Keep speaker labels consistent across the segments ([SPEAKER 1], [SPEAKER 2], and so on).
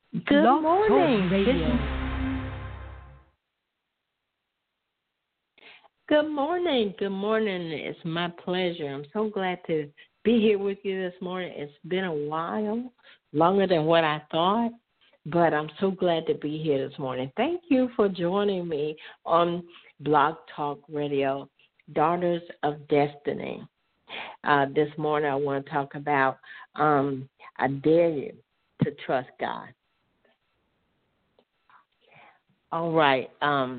[SPEAKER 1] Good
[SPEAKER 2] Blog Talk
[SPEAKER 1] morning.
[SPEAKER 2] Radio.
[SPEAKER 1] Good morning. Good morning. It's my pleasure. I'm so glad to be here with you this morning. It's been a while, longer than what I thought, but I'm so glad to be here this morning. Thank you for joining me on Blog Talk Radio, Daughters of Destiny. This morning I want to talk about I dare you to trust God. All right.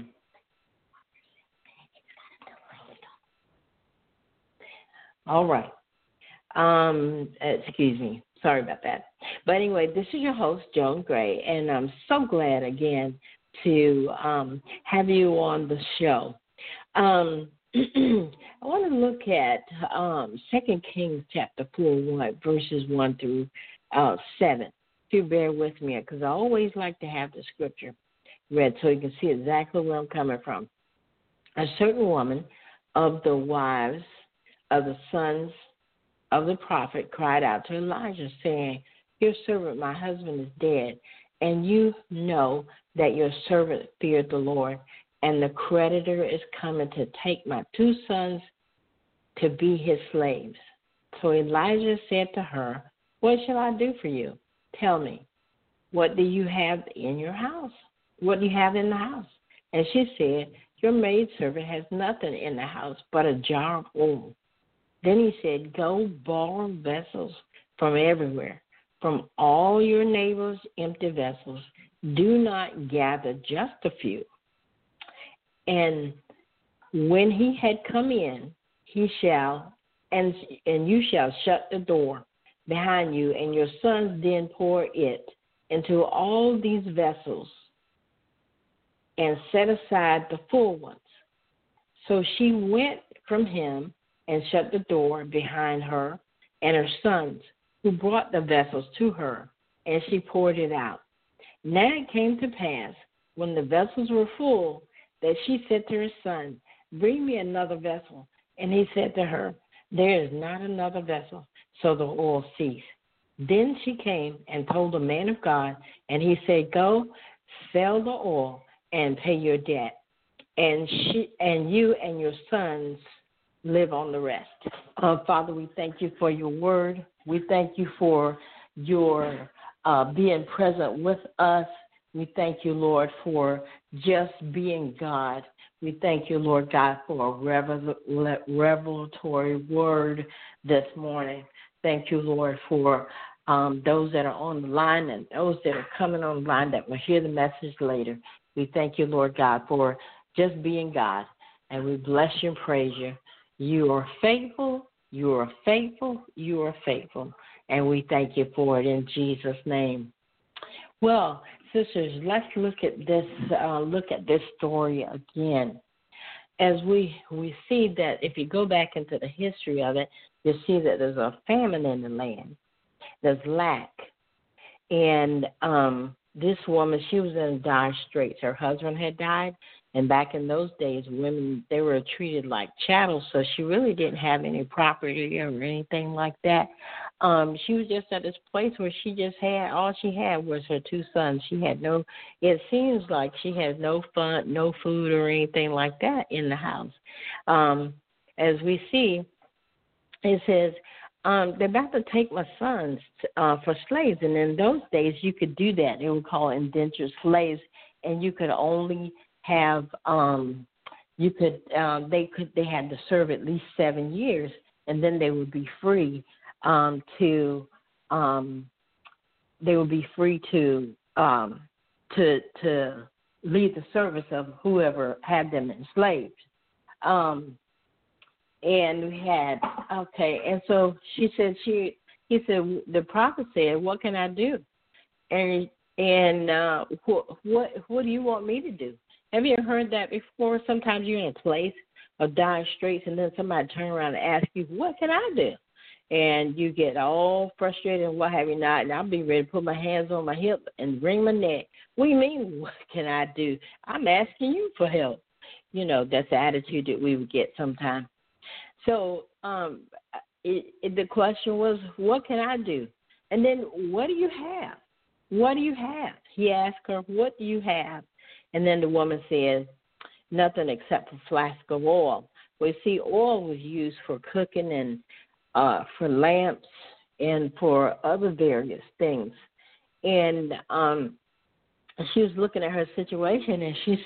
[SPEAKER 1] All right. Excuse me. Sorry about that. But anyway, this is your host, Joan Gray, and I'm so glad again to have you on the show. I want to look at 2 Kings chapter 4, verses 1 through 7. If you bear with me, because I always like to have the scripture read so you can see exactly where I'm coming from. A certain woman of the wives of the sons of the prophet cried out to Elijah, saying, "Your servant, my husband, is dead, and you know that your servant feared the Lord, and the creditor is coming to take my 2 sons to be his slaves." So Elijah said to her, "What shall I do for you? Tell me, what do you have in your house? What do you have in the house?" And she said, "Your maidservant has nothing in the house but a jar of oil." Then he said, "Go borrow vessels from everywhere, from all your neighbors' empty vessels. Do not gather just a few. And when he had come in, he shall, and you shall shut the door behind you, and your sons then pour it into all these vessels and set aside the full ones." So she went from him and shut the door behind her and her sons, who brought the vessels to her, and she poured it out. Now it came to pass, when the vessels were full, that she said to her son, "Bring me another vessel." And he said to her, "There is not another vessel." So the oil ceased. Then she came and told the man of God, and he said, "Go, sell the oil and pay your debt, and you and your sons live on the rest." Father, we thank you for your word. We thank you for your being present with us. We thank you, Lord, for just being God. We thank you, Lord God, for a revelatory word this morning. Thank you, Lord, for those that are on the line and those that are coming on the line that will hear the message later. We thank you, Lord God, for just being God, and we bless you and praise you. You are faithful, you are faithful, you are faithful, and we thank you for it in Jesus' name. Well, sisters, let's look at this story again. As we see that if you go back into the history of it, you see that there's a famine in the land. There's lack. And this woman, she was in dire straits. Her husband had died, and back in those days, women, they were treated like chattel, so she really didn't have any property or anything like that. She was just at this place where she just had, all she had was her 2 sons. She had no, it seems like she has no fun, no food or anything like that in the house. As we see, it says, they're about to take my sons for slaves, and in those days you could do that. They would call indentured slaves, and you could only have they had to serve at least 7 years, and then they would be free to lead the service of whoever had them enslaved. And we had, and so he said, the prophet said, "What can I do? And what do you want me to do?" Have you ever heard that before? Sometimes you're in a place of dire straits, and then somebody turn around and ask you, "What can I do?" And you get all frustrated and what have you not, and I'll be ready to put my hands on my hip and wring my neck. What do you mean, what can I do? I'm asking you for help. You know, that's the attitude that we would get sometimes. So the question was, what can I do? And then what do you have? what do you have? He asked her, what do you have? And then the woman said, nothing except a flask of oil. Well, see, oil was used for cooking and for lamps and for other various things. And she was looking at her situation, and she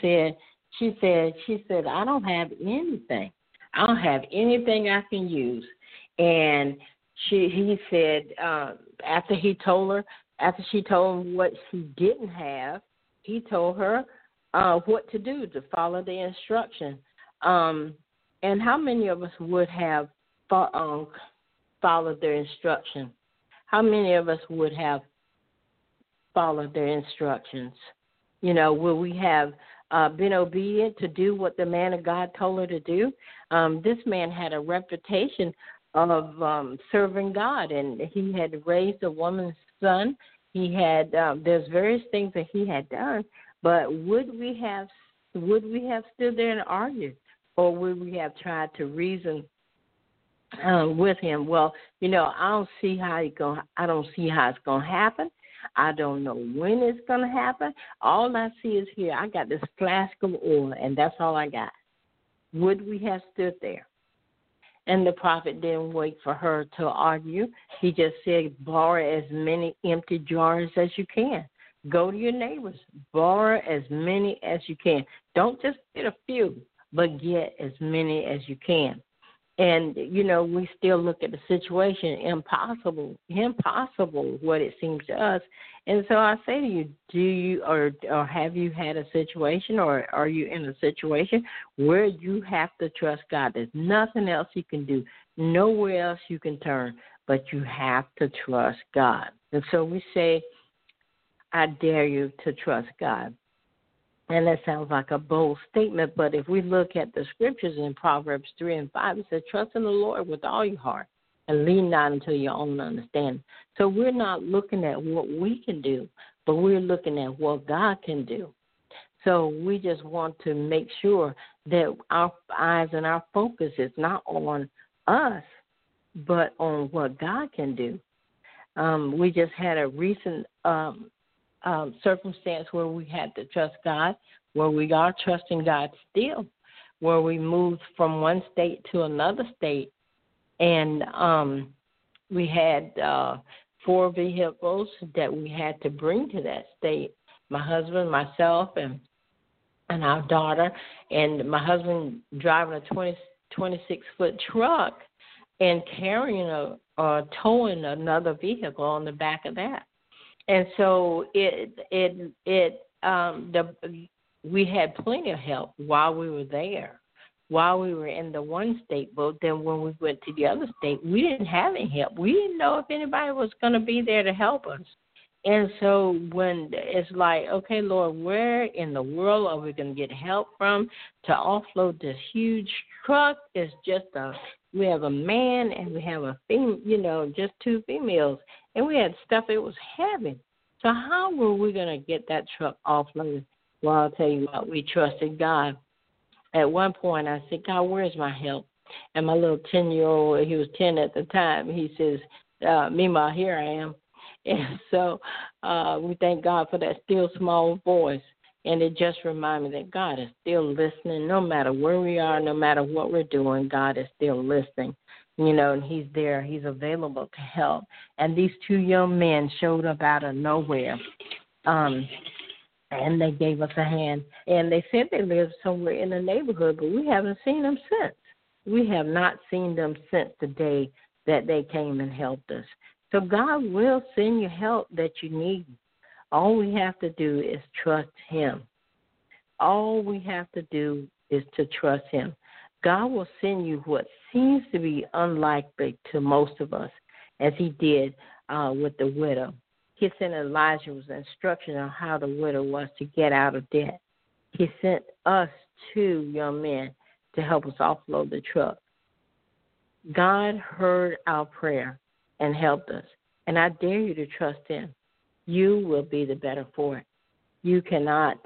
[SPEAKER 1] said, I don't have anything. I don't have anything I can use. And he said, after she told him what she didn't have, he told her what to do, to follow the instruction. And how many of us would have followed their instruction? How many of us would have followed their instructions? You know, will we have been obedient to do what the man of God told her to do? This man had a reputation of serving God, and he had raised a woman's son. He had there's various things that he had done, but would we have stood there and argued, or would we have tried to reason with him? Well, you know, I don't see how it's going to happen. I don't know when it's going to happen. All I see is here, I got this flask of oil, and that's all I got. Would we have stood there? And the prophet didn't wait for her to argue. He just said, borrow as many empty jars as you can. Go to your neighbors. Borrow as many as you can. Don't just get a few, but get as many as you can. And, you know, we still look at the situation, impossible, what it seems to us. And so I say to you, do you or have you had a situation, or are you in a situation where you have to trust God? There's nothing else you can do, nowhere else you can turn, but you have to trust God. And so we say, I dare you to trust God. And that sounds like a bold statement, but if we look at the scriptures in Proverbs 3 and 5, it says, trust in the Lord with all your heart and lean not unto your own understanding. So we're not looking at what we can do, but we're looking at what God can do. So we just want to make sure that our eyes and our focus is not on us, but on what God can do. We just had a recent circumstance where we had to trust God, where we are trusting God still, where we moved from one state to another state, and we had 4 vehicles that we had to bring to that state. My husband, myself, and our daughter, and my husband driving a 26-foot truck and carrying towing another vehicle on the back of that. And so we had plenty of help while we were there, while we were in the one state. But then when we went to the other state, we didn't have any help. We didn't know if anybody was going to be there to help us. And so when it's like, okay, Lord, where in the world are we going to get help from to offload this huge truck? It's just we have a man and we have a female, just 2 females. And we had stuff that was heavy. So how were we going to get that truck offloaded? Well, I'll tell you what, we trusted God. At one point, I said, God, where's my help? And my little 10-year-old, he was 10 at the time, he says, Mima, here I am. And so we thank God for that still small voice. And it just reminded me that God is still listening. No matter where we are, no matter what we're doing, God is still listening. You know, and he's there. He's available to help. And these 2 young men showed up out of nowhere, and they gave us a hand. And they said they lived somewhere in the neighborhood, but we haven't seen them since. We have not seen them since the day that they came and helped us. So God will send you help that you need. All we have to do is trust him. All we have to do is to trust him. God will send you what seems to be unlikely to most of us, as he did with the widow. He sent Elijah with instruction on how the widow was to get out of debt. He sent us 2 young men to help us offload the truck. God heard our prayer and helped us, and I dare you to trust him. You will be the better for it. You cannot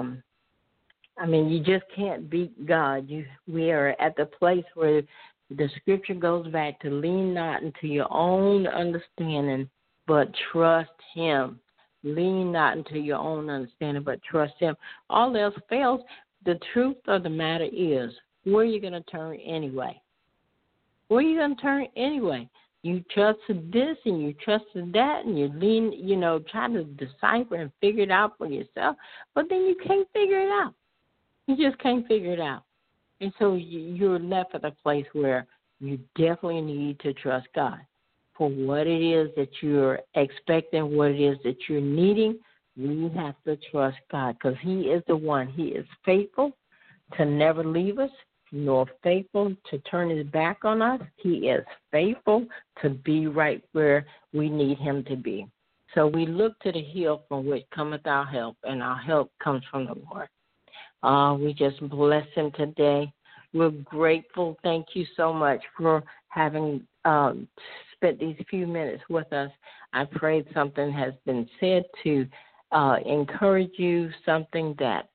[SPEAKER 1] you just can't beat God. We are at the place where the scripture goes back to lean not into your own understanding, but trust him. Lean not into your own understanding, but trust him. All else fails. The truth of the matter is, where are you going to turn anyway? Where are you going to turn anyway? You trusted this and you trusted that, and you lean, try to decipher and figure it out for yourself, but then you can't figure it out. You just can't figure it out. And so you're left at a place where you definitely need to trust God for what it is that you're expecting, what it is that you're needing. We have to trust God because he is the one. He is faithful to never leave us, nor faithful to turn his back on us. He is faithful to be right where we need him to be. So we look to the hill from which cometh our help, and our help comes from the Lord. We just bless him today. We're grateful. Thank you so much for having spent these few minutes with us. I pray something has been said to encourage you, something that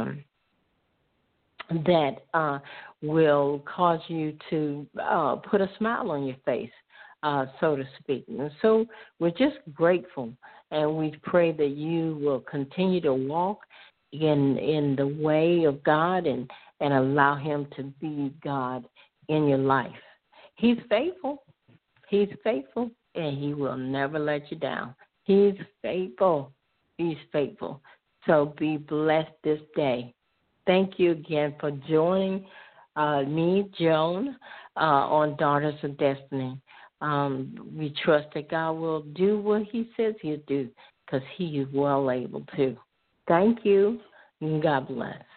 [SPEAKER 1] will cause you to put a smile on your face, so to speak. And so we're just grateful, and we pray that you will continue to walk in the way of God and allow him to be God in your life. He's faithful. He's faithful, and he will never let you down. He's faithful. He's faithful. So be blessed this day. Thank you again for joining me, Joan, on Daughters of Destiny. We trust that God will do what he says he'll do because he is well able to. Thank you, and God bless.